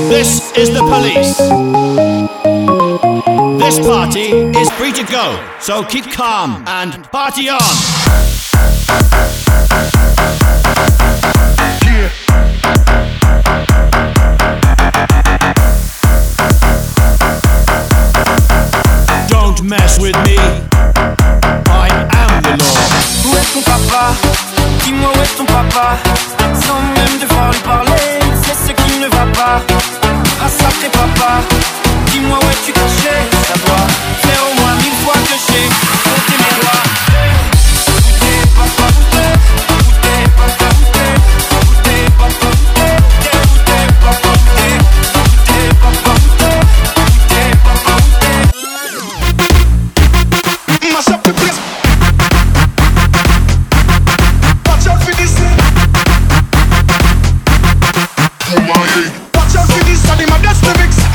This is the police. This party is free to go, so keep calm and party on. Yeah. Don't mess with me. I am the law. Où est ton papa? Dis-moi où est ton papa? Sans même devoir lui parler, c'est ce qui ne va pas. Ah sacré papa, dis-moi où es-tu caché? Ça doit faire au moins 1000 fois que j'ai compté mes rois. Goûtez, papa, goûtez, goûtez, papa, goûtez, goûtez, papa, goûtez, goûtez, papa, goûtez, goûtez, papa, goûtez, goûtez, papa, goûtez. Mash up the place. Watch out for this. Watch out for this, and my best lyrics.